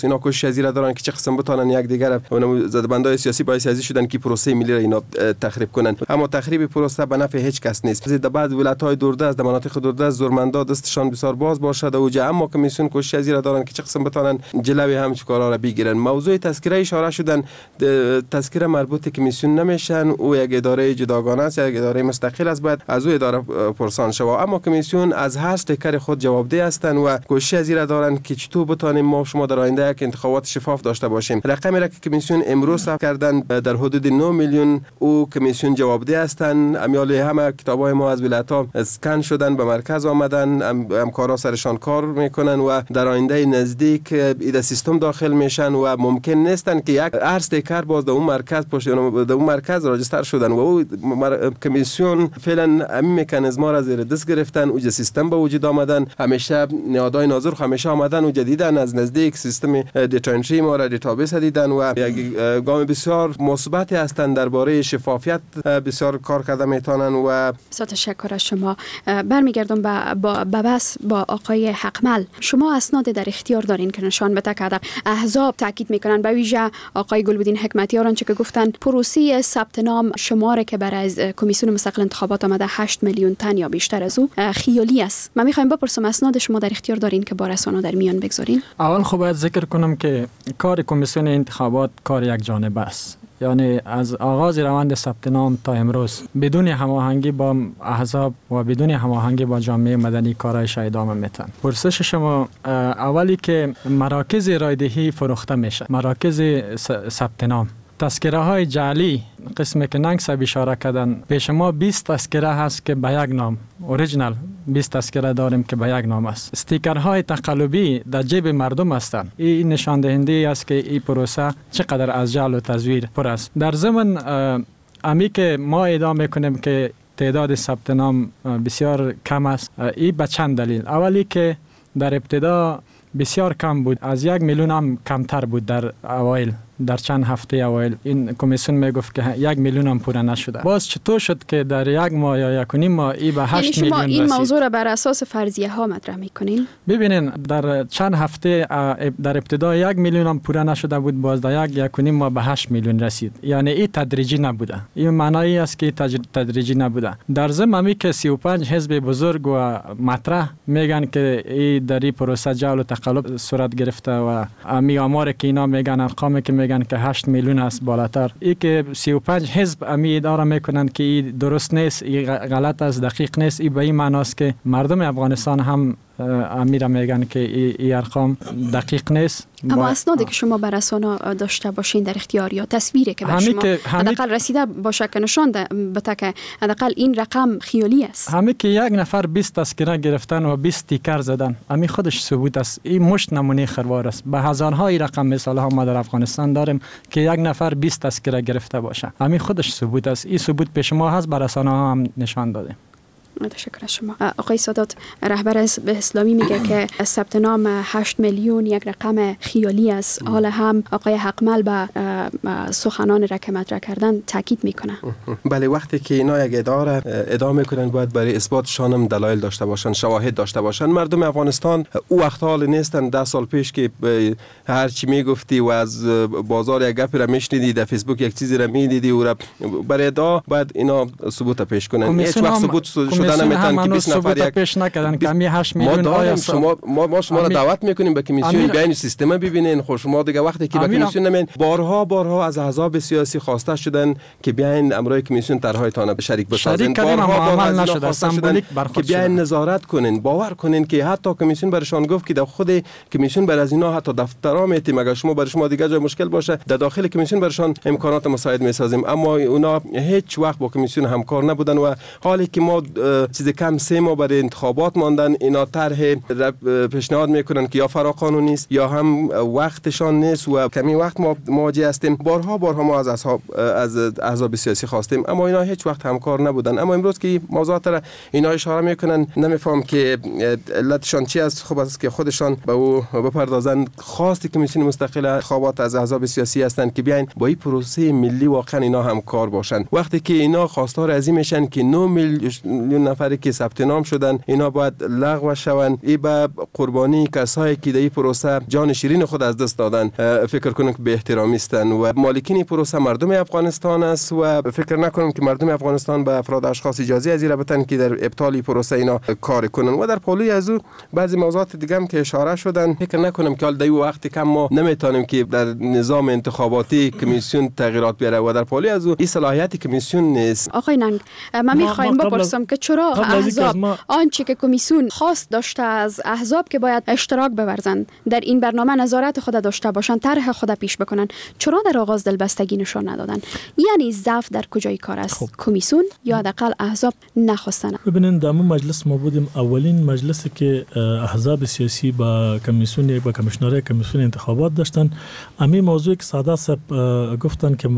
اینا کوشش از این دارن که چه قسم بتونن یک دیگر زدبندای سیاسی باعث ازی شدن که پروسه ملی را اینا تخریب کنن. اما تخریب پروسه به نفع هیچ کس نیست. در بعض ولایت‌های دوردست در مناطق دوردست زورمندا دستشان بسیار باز باشد و اما کمیسیون کوشش از این دارن که چه قسم بتونن جلوی همین کارا را بگیرن. موضوع تذکره اشاره شدن، تذکره مربوط کمیسیون نمیشن، او یک اداره جداگانه است، یک اداره مستقل است، باید از او اداره پرسان شود. اما کمیسیون از هر استیکر خود جوابدeh هستند و کوشش از این دارن که چطور بتونیم ما شما در آینده یک انتخابات شفاف داشته باشیم. رقمی را که کمیسیون امروز ثبت کردن در حدود 9 میلیون او کمیسیون جوابدeh هستند. امیال همه کتابای ما از ولایت‌ها اسکن شدن به مرکز آمدن، همکارا سرشان کار میکنن و در آینده نزدیک این سیستم داخل میشن و ممکن نیستن که یک استیکر باز در اون مرکز در اون مرکز راجستر شدن و او کمیسیون فعلا همین مکانیزما را زیر دست گرفتن. او سیستم به وجود آمدن، همیشه نهادهای ناظر همیشه آمدن و جدیدن از نزدیک سیستم دیتا انتری ما را دیتابیس دیدن و یک گام بسیار مثبتی هستند درباره شفافیت بسیار کار کرده میتونن. و بسیار تشکر از شما. برمیگردم به بحث با آقای حقمل. شما اسناد در اختیار دارین که نشان بده که احزاب تاکید میکنن، به ویژه آقای گلبدین حکمتیار که گفتن پروسه ثبت نام شماره که برای کمیسیون مستقل انتخابات آمده 8 میلیون تن یا بیشتر از او خیالی است. من میخوایم بپرسم اسناد شما در اختیار دارین که با رسانه در میان بگذارین؟ اول خب باید ذکر کنم که کار کمیسیون انتخابات کار یک جانبه است. یعنی از آغاز روند ثبت نام تا امروز بدون هماهنگی با احزاب و بدون هماهنگی با جامعه مدنی کارایش ادامه میتن. پرسش شما اولی که مراکز رایدهی فروخته میشه، مراکز ثبت نام، تذکره های جعلی قسمی که ننگ صاحب اشاره کردن، پیش ما 20 تذکره هست که به یک نام اوریجینال 20 تذکره داریم که به یک نام است. استیکرهای تقلبی در جیب مردم هستند. این نشان دهنده است که این پروسه چقدر از جعل و تزویر پر است. در ضمن امی که ما ادعا میکنیم که تعداد ثبت نام بسیار کم است، این به چند دلیل. اولی که در ابتدا بسیار کم بود، از 1 میلیون هم کمتر بود در اوایل، در چند هفته اوایل این کمیسیون میگفت که 1 میلیون هم پوره نشده. باز چطور شد که در 1 ماه یا 1.5 ماه ای به 8 میلیون رسید؟ این موضوع را بر اساس فرضیه ها مطرح میکنین؟ ببینین در چند هفته در ابتدا 1 میلیون هم پوره نشده بود، باز در 1.5 ماه به 8 میلیون رسید. یعنی این تدریجی نبوده. این معنایی است که تدریجی نبوده. در ضمن که 35 حزب بزرگ و مطرح میگن که این در این پروسه جعل و تقلب صورت گرفته و امی آمار که اینا میگن، ارقامی که میگن که 8 میلیون است بالاتر، ای که 35 حزب امی ادعا میکنن که این درست نیست، این غلط است، دقیق نیست. این به این معنی است که مردم افغانستان هم امیر میگن که این ارقام دقیق نیست. اما اسنادی که شما بر رسانه داشته باشین در اختیار یا تصویری که بر شما حداقل رسیده باشه که نشان بده که حداقل این رقم خیالی است. همین که یک نفر 20 تذکره گرفتن و 20 تیکر زدن، همین خودش ثبوت است. این مشت نمونه خروار است. به هزارها این رقم مثال ها ما در افغانستان داریم که یک نفر 20 تذکره گرفته باشه. همین خودش ثبوت است. این ثبوت پیش ما هست، بر رسانه ها هم نشان داده. تشکر از شما. آقای سادات، رهبر حزب اسلامی میگه که ثبت نام 8 میلیون یک رقم خیالی است. حالا هم آقای حقمل به سخنان را که مطرح کردن تاکید میکنه. بله، وقتی که اینا یک ادعا میکنن باید برای اثباتشان هم دلایل داشته باشن، شواهد داشته باشن. مردم افغانستان او وقت حال نیستن 10 سال پیش که هر چی میگفتی و از بازار یک گپی را میشنیدی، در فیسبوک یک چیزی را میدیدی و را برای ادعا باید اینا ثبوت پیش کنن. هیچ وقت ثبوت شدن نمیتونن که 20 نفر یک پیش نکردن که می 8 میلیون آیا شما را دعوت میکنیم به کمیسیون بیان سیستم ببینین. خب شما دیگه وقتی که به کمیسیون نمین، بارها از احزاب سیاسی خواسته شدن که بیاین امروی کمیسیون طرحهایتان به شریک بسازین. بارها نشده، سمبولیک که بیاین نظارت کنین. باور کنین که حتی کمیسیون برشان گفت که در خود کمیسیون بر از اینا حتی دفترا میتیم، اگر شما برای شما دیگه جای مشکل باشه در داخل کمیسیون برشان امکانات مساعد میسازیم. اما اونا هیچ وقت با کمیسیون همکار نبودن و حالی که ما چیز کم 3 ماه برای انتخابات ماندن، اینا طرح پیشنهاد میکنن که یا فرا قانونی است یا هم وقتشان نیست و کمی وقت ما مواجه هستیم. بارها ما از احزاب سیاسی خواستیم اما اینا هیچ وقت همکار نبودن. اما امروز که موضوعات را اینا اشاره میکنن، نمیفهم که علتشان چی است. خوب است که خودشان به او بپردازن. خواست کمیسیون مستقل انتخابات از احزاب سیاسی هستند که بیاین با این پروسه ملی واقعا اینا همکار باشن. وقتی که اینا خواستار از این میشن که 9 میلیون میلیون نفری که ثبت نام شدن اینا باید لغو شوند. این به قربانی کسایی که در این پروسه جان شیرین خود از دست دادن فکر کنم که به احترامی هستند و مالکین پروسه مردم افغانستان است و فکر نکنم که مردم افغانستان به افراد اشخاص اجازه از این بدن که در ابطال پروسه اینا کار کنن. و در پالوی از او بعضی موضوعات دیگه هم که اشاره شدن فکر نکنم که حال در وقتی که ما نمیتونیم که در نظام انتخاباتی کمیسیون تغییرات بیاره و در پالوی از او این صلاحیت کمیسیون نیست. آقای ننگ من میخوایم بپرسم که چرا احزاب آنچه که کمیسیون خواست داشته از احزاب که باید اشتراک بورزند در این برنامه نظارت خود داشته باشند طرح خود پیش بکنن چرا در آغاز دلبستگی نشان ندادن؟ یعنی ضعف در کجای کار است؟ کمیسیون یا حداقل احزاب نخواستن؟ ببینید در مجلس ما بودیم اولین مجلسی که احزاب سیاسی با کمیسیون با کمیشنر کمیسیون انتخابات داشتن همین موضوعی که ساده صاحب گفتن که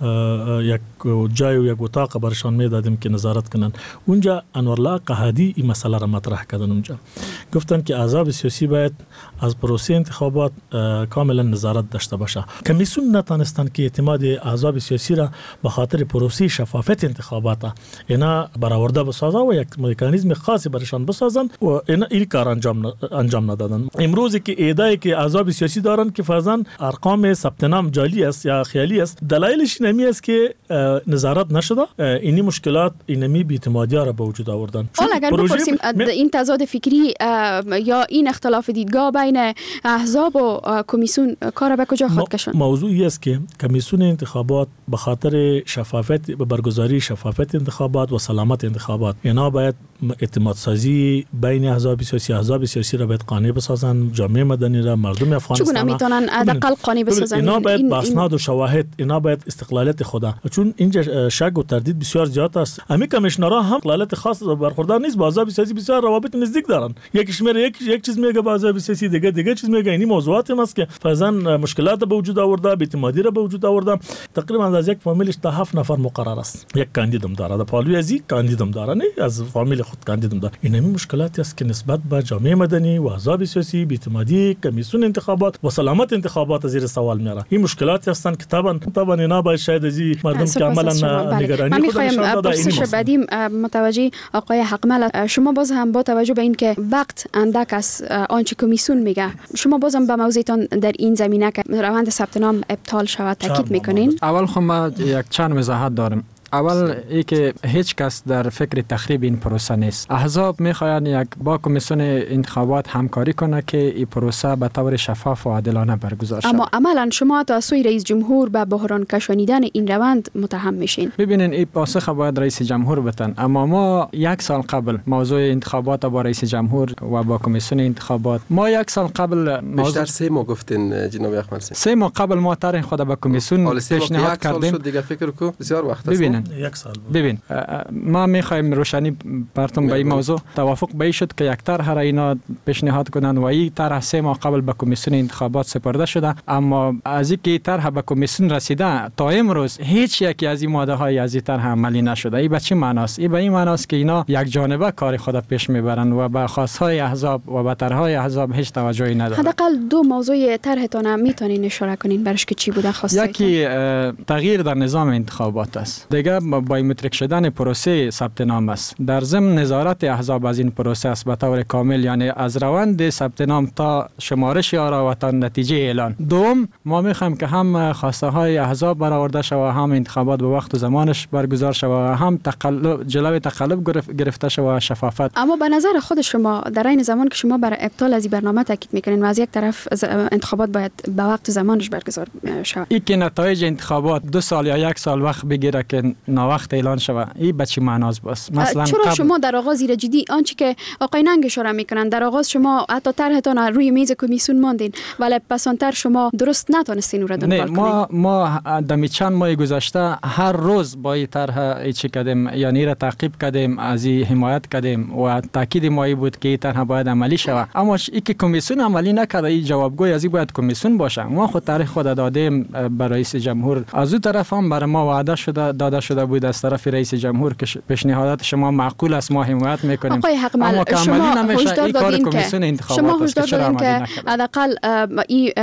یک جای و یک اتاق برشان میدادیم که نظارت کنن. اونجا انورالله قحادی این مسئله را مطرح کردن. اونجا گفتن که احزاب سیاسی باید از پروسه انتخابات کاملا نظارت داشته باشه. کمیسیون نتونستن که اعتماد احزاب سیاسی را به خاطر پروسه شفافیت انتخابات اینا برآورده بسازن و یک مکانیزم خاصی برشان بسازن و اینا این کار انجام ندادن. امروزی که ایده که احزاب سیاسی دارن که فرضاً ارقام ثبت نام جعلی است یا خیالی است دلایلش نمی است که نظارت نشده اینی مشکلات اینمی بی‌اعتمادی را به وجود آوردن. حالا اگر بپرسیم این تضاد فکری یا این اختلاف دیدگاه بین احزاب و کمیسیون کار به کجا خود کشان؟ موضوعی است که کمیسیون انتخابات به خاطر شفافیت به برگزاری شفافیت انتخابات و سلامت انتخابات اینا باید اعتماد سازی بین احزاب سیاسی را باید قانع بسازن. جامعه مدنی را مردم افغانستان چگونه میتونن حداقل قانع بسازن؟ اینا باید با اسناد و شواهد اینا باید استقلالیت خدا چون اینجا شک و تردید بسیار زیاد است. همین کمیشنرها هم استقلالیت خاص برخوردار نیست با احزاب سیاسی بسیار روابط نزدیک دارن. یکیش میره یک چیز میگه با احزاب سیاسی دیگه چیز میگه. این موضوعات است که فرضاً مشکلات به وجود آورده بی‌اعتمادی را به وجود آورده. تقریبا از یک فامیلش تا 7 نفر مقرر است. یک کاندیدم داره در پالوی ازی کاندیدم داره نه از فامیل خود کاندیدم داره. این همین مشکلاتی است که نسبت به جامعه مدنی و احزاب سیاسی بی‌اعتمادی کمیسیون انتخابات و سلامت انتخابات زیر سوال میاره. این مشکلاتی هستند که طبعا اینا باید شاید از مردم که عملا نگرانی خودشان داره. این بعدی متوجه آقای حقمل شما باز هم با توجه به این که وقت اندک است آنچه کمیسیون میگه شما بازم به موضوعتان در این زمینه که روند ثبت نام ابطال شود تاکید میکنین؟ اول خب ما یک چند وضاحت دارم. اول ای که هیچ کس در فکر تخریب این پروسه نیست. احزاب میخواین یک با کمیسیون انتخابات همکاری کنه که این پروسه به طور شفاف و عادلانه برگزار شود. اما عملا شما تا سوی رئیس جمهور به بحران کشانیدن این روند متهم میشین. ببینین این پاسخ باید رئیس جمهور بتن. اما ما یک سال قبل موضوع انتخابات با رئیس جمهور و با کمیسیون انتخابات ما یک سال قبل بیشتر 3 ماه گفتین جناب احمد 3 ماه قبل ما طرح خود به کمیسیون پیشنهاد کردیم. دیگه فکر کو بسیار وقت است. یک سال ببین ما میخوایم روشنی براتون به این موضوع توافق به شد که یک طرح را اینا پیشنهاد کنند و این طرح 3 ماه قبل به کمیسیون انتخابات سپرده شده. اما از اینکه طرح به کمیسیون رسیده تا امروز هیچ یکی از این ماده های از این طرح عملی نشده. این به چه معناست؟ این به این معناست که اینا یک جانبه کار خود پیش میبرند و به خواستهای احزاب و به طرحهای احزاب هیچ توجهی ندارند. حداقل 2 موضوع طرحتون میتونین اشاره کنین برش که چی بوده خواسته؟ یکی تغییر در نظام انتخابات است. دیگه بایومتریک شدن پروسه ثبت نام است. در ضمن نظارت احزاب از این پروسه است به طور کامل، یعنی از روند ثبت نام تا شمارش آرا و تا نتیجه اعلان. دوم ما میخوایم که هم خواسته های احزاب برآورده شود، هم انتخابات به وقت و زمانش برگزار شود، هم جلوی تقلب گرفته شود، شفافیت. اما به نظر خود شما در این زمان که شما برای ابطال از این برنامه تاکید میکنین و از یک طرف انتخابات باید به وقت و زمانش برگزار شود، این که نتایج انتخابات 2 سال یا 1 سال وقت بگیره که وقت اعلان شود، این به چه معناست؟ بس مثلا چرا شما در آغاز زیر جدی آنچه که آقای ننگ اشاره میکنن در آغاز شما حتی طرحتون روی میز کمیسیون ماندین ولی پسانتر شما درست نتونستین رو دنبال کنین؟ ما دمی چند ماه گذشته هر روز با این طرح چی کردیم، یعنی را تعقیب کردیم، از این حمایت کردیم و تاکید ما بود که این طرح باید عملی شود. اما این که کمیسیون عملی نکرده، این جوابگوی از این باید کمیسیون باشه. ما خود طرح خود دادیم به رئیس جمهور، از اون طرف هم برای ما وعده داده شده بود از طرف رئیس جمهور که پیشنهادات شما معقول است، ما حمایت میکنیم. آقای حقمل، شما هشدار دادین که حداقل این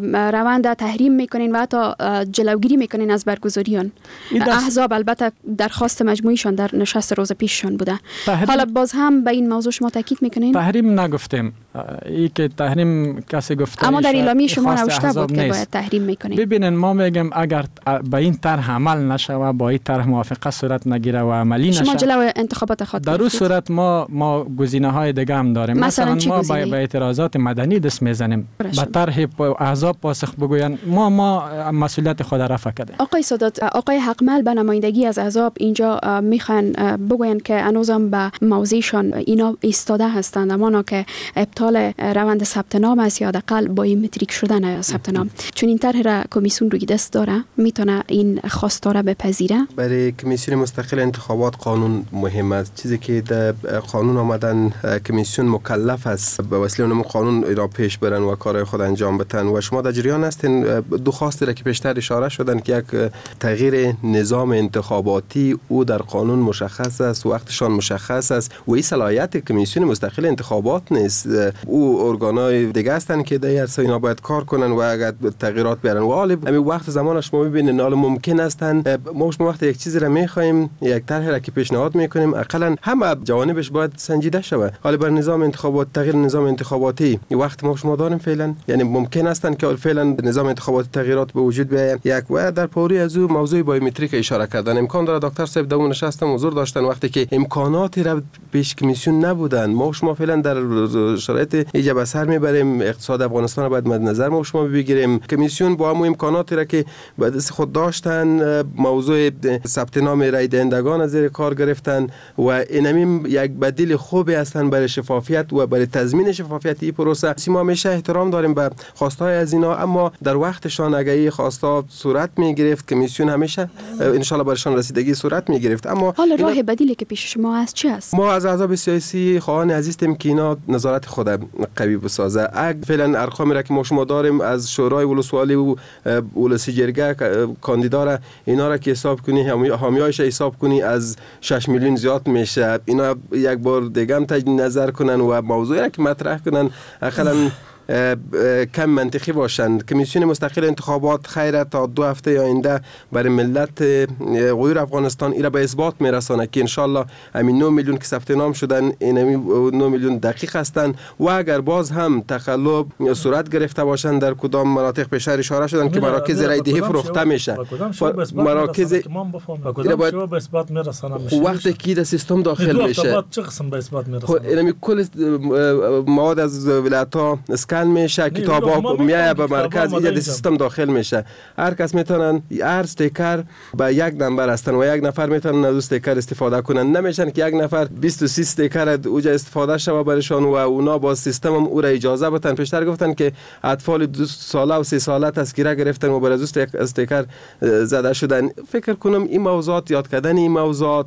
روند تحریم میکنین و حتی جلوگیری میکنین از برگزاری آن. احزاب البته درخواست مجموعیشان در نشست روز پیششان بوده. حالا باز هم به این موضوع شما تاکید میکنین؟ تحریم نگفتیم. ای که تحریم کسی گفته، اما در اعلامیه شما نوشته بود که باید تحریم میکنین. ببینن ما میگم اگر به این طرح عمل نشه، با این طرح موافقه صورت نگیره و عملی نشه، شما جلو انتخابات خود در اون صورت ما گزینه‌های دیگه هم داریم. مثلا ما با اعتراضات مدنی دست میزنیم، به طرح احزاب پاسخ بگوین. ما مسئولیت خود را فکردیم. آقای سادات، آقای حقمل به نمایندگی از احزاب اینجا میخوان بگوین که هنوزم به موضعشان اینا ایستاده هستند، اما که ابطال روند ثبت نام است یا حداقل بایومتریک شدن ثبت نام. چون این طرح را کمیسیون روی دست داره، میتونه این خواستار را بپذیره. برای کمیسیون مستقل انتخابات قانون مهم است. چیزی که در قانون آمدن کمیسیون مکلف است به وسیله اون قانون را پیش برن و کارهای خود انجام بدن. و شما در جریان هستین دو خواستی را که پیشتر اشاره شدن که یک تغییر نظام انتخاباتی او در قانون مشخص است، وقتشان مشخص است و این صلاحیت کمیسیون مستقل انتخابات نیست. او ارگانای دیگه هستن که در عرصه اینا باید کار کنن و اگر تغییرات بیارن. و حالا همین وقت زمانش ما ببینین حالا ممکن هستن ما وقتی یک چیزی را میخوایم، یک طرح را که پیشنهاد میکنیم، اقلا هم جوانبش باید سنجیده شود. حالا بر نظام انتخابات، تغییر نظام انتخاباتی وقت ما شما داریم فعلا، یعنی ممکن هستن که فعلا نظام انتخاباتی تغییرات به وجود بیاید. یک و در پوری از او موضوع بایومتریک اشاره کردن. امکان داره دکتر صاحب در اون نشستم حضور داشتن وقتی که امکاناتی را پیش کمیسیون نبودن. ما شما فعلا در شرایط ایجاب اثر میبریم، اقتصاد افغانستان باید مد نظر ما شما بگیریم. کمیسیون با همون امکاناتی را که به دست خود داشتن موضوع ثبت نام رای دهندگان از زیر کار گرفتن و اینم یک بدیل خوبی هستن برای شفافیت و برای تضمین شفافیت این پروسه. ما همیشه احترام داریم به خواستهای از اینا، اما در وقتشان اگه این خواستا صورت میگرفت کمیسیون همیشه ان شاء الله برشان رسیدگی صورت میگرفت. اما حالا راه بدیلی که پیش شما هست چی است؟ ما از احزاب سیاسی خواهان عزیزیم که اینا نظارت خود قوی بسازه. اگه فعلا ارقامی را که ما شما داریم از شورای ولسوالی و ولسی جرگه کاندیدا را اینا را که حساب کنی، حامیایش حساب کنی، از 6 میلیون زیاد میشه. اینا یک بار دیگه هم تجدید نظر کنن و موضوعی را که مطرح کنن اقلا کم منطقی باشند. کمیسیون مستقل انتخابات خیر تا 2 هفته آینده برای ملت غیر افغانستان ایرا به اثبات میرسانه که انشالله همین 9 میلیون که ثبت نام شدن این 9 میلیون دقیق هستند و اگر باز هم تقلب صورت گرفته باشند در کدام مناطق به شهر اشاره شدن که مراکز رای دهی فروخته میشه. مراکز به اثبات میرسانه وقتی که در سیستم داخل میشه چه قسم به اثبات میرسانه؟ اینم کل مواد از ولایت‌ها اسکن میشه، کتابا میایه به مرکز اینجا سیستم داخل میشه. هر کس میتونن هر استیکر به یک نمبر هستن و یک نفر میتونن از استیکر استفاده کنن. نمیشن که یک نفر 23 استیکر اوجا استفاده شوه برشان و اونا با سیستم هم او را اجازه بدن. پیشتر گفتن که اطفال 2 ساله و 3 ساله تذکره گرفتن و بر از استیکر زده شدن. فکر کنم این موضوعات یاد کردن این موضوعات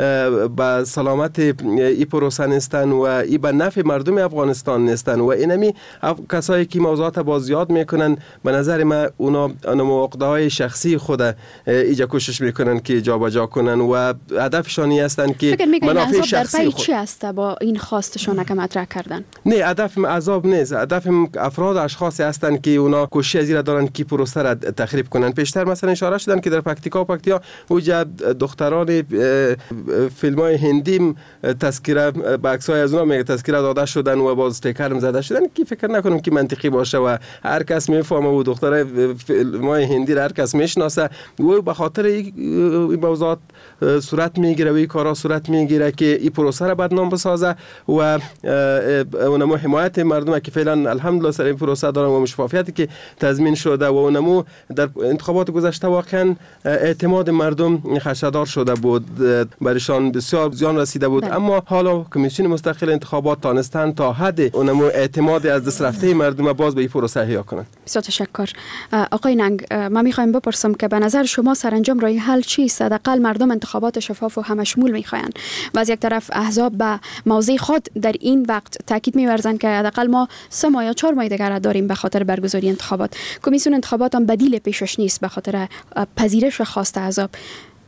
به سلامت این پروسه نیستن و این به نفع مردم افغانستان نیستن و اینمی کسایی که موضوعات باز یاد میکنن به نظر من اونا عقده‌های شخصی خود ایجا کوشش میکنن که جابجا کنن و هدفشانی هستن که منافع شخصی خود. چی است با این خواستشون که مطرح کردن؟ نه، هدف عذاب نیست. هدف افراد اشخاصی هستن که اونا کوشش از این دارن که پروسه را تخریب کنن. پیشتر مثلا اشاره شدن که در پکتیا اوجا دختران فیلم‌های هندی تذکره به عکسای از اونا میگه تذکره داده شدن و باز استیکر زده شدن که فکر نکنم که منطقی باشه و هر کس میفهمه و دختر فیلم‌های هندی را هر کس میشناسه و به خاطر این موضوعات صورت میگیره و این کارا صورت میگیره که این پروسه را بدنام بسازه و اونمو حمایت مردم که فعلا الحمدلله سر این پروسه دارن و شفافیتی که تضمین شده و اونمو در انتخابات گذشته واقعا اعتماد مردم خدشه‌دار شده بود، برشان بسیار زیان رسیده بود. اما حالا کمیسیون مستقل انتخابات تانستن تا حد اونمو اعتماد از دست رفته مردم باز به این پروسه احیا کنند. بسیار تشکر. آقای ننگ، ما میخوایم بپرسم که به نظر شما سرانجام راه حل چیست؟ حداقل مردم انتخابات شفاف و همشمول میخواین و از یک طرف احزاب به موضع خود در این وقت تاکید می‌ورزند که حداقل ما 3 ماه یا 4 ماه دیگر داریم به خاطر برگزاری انتخابات. کمیسیون انتخابات هم بدیل پیشش نیست به خاطر پذیرش خواست احزاب.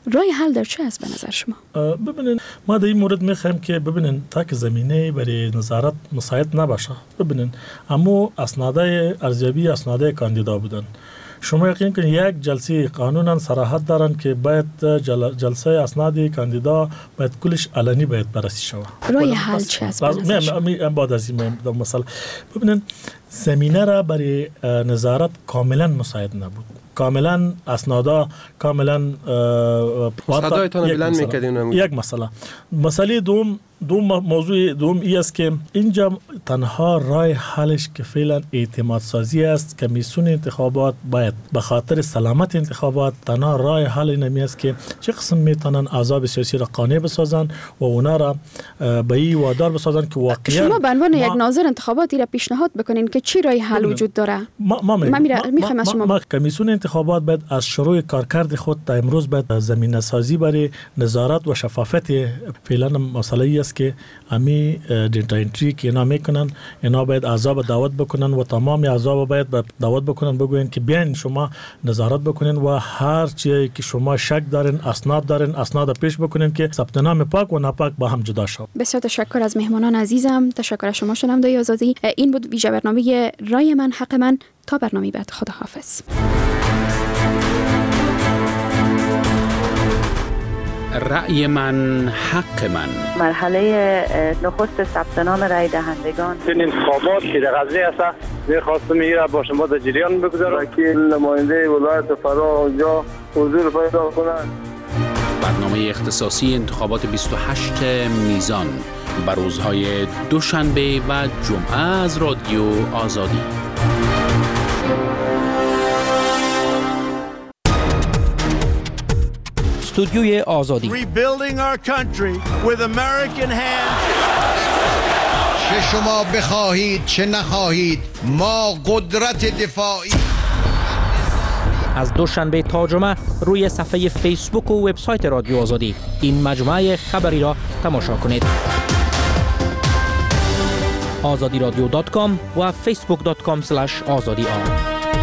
رای حل در چه است به نظر شما؟ ببینین ما در این مورد میخوایم که ببینین تا که زمینه برای نظارت مساعد نباشه. ببینین اما اسنادهای ارزیابی اسنادهای کاندیدا بودن. شما یقین کنید یک جلسه قانونا صراحت دارن که باید جلسه اسناد کاندیدا باید کلش علنی باید بررسی شود. رای حل چه است؟ بعد از این مسئله ببینین زمینه را برای نظارت کاملا مساعد نبود. کاملا اسنادا کاملا اسنادایتان بلند میکردین. یک مسئله دوم موضوع دوم ای است که اینجا تنها راه حلش که فعلا اعتماد سازی است. کمیسیون انتخابات باید به خاطر سلامت انتخابات تنها راه حل نمی است که چه قسم میتونن احزاب سیاسی را قانع بسازن و اونا را به این وادار بسازن که واقعا شما به عنوان یک ناظر انتخاباتی را پیشنهاد بکنین که چی راه حل وجود داره. میخوام از شما کمیسیون انتخابات باید از شروع کارکرد خود تا امروز باید زمینه سازی برای نظارت و شفافیت. فعلا مسئله ای است که امی دیتا انتری که اینا میکنن اینا باید احزاب دعوت بکنن و تمام احزاب باید دعوت بکنن بگوین که بیاین شما نظارت بکنین و هر چیزی که شما شک دارین اسناد پیش بکنین که ثبت نام پاک و ناپاک با هم جدا شود. بسیار تشکر از مهمانان عزیزم. تشکر از شما شنونده آزادی. این بود ویژه برنامه رای من حق من. تا برنامه بعد خداحافظ. رأی من حق من. مرحله نخست ثبت نام رای دهندگان. این انتخابات که در غزنی است می‌خواستم میره با شما در جریان بگذارم که نماینده ولایت فرا اونجا حضور پیدا کنند. برنامه اختصاصی انتخابات 28 میزان بر روزهای دوشنبه و جمعه از رادیو آزادی. استودیوی آزادی. Rebuilding our country with American hands. چه شما بخواهید چه نخواهید ما قدرت دفاعی. از دوشنبه تا جمعه روی صفحه فیسبوک و وبسایت رادیو آزادی این مجموعه خبری را تماشا کنید. azadiradyo.com و facebook.com/azadi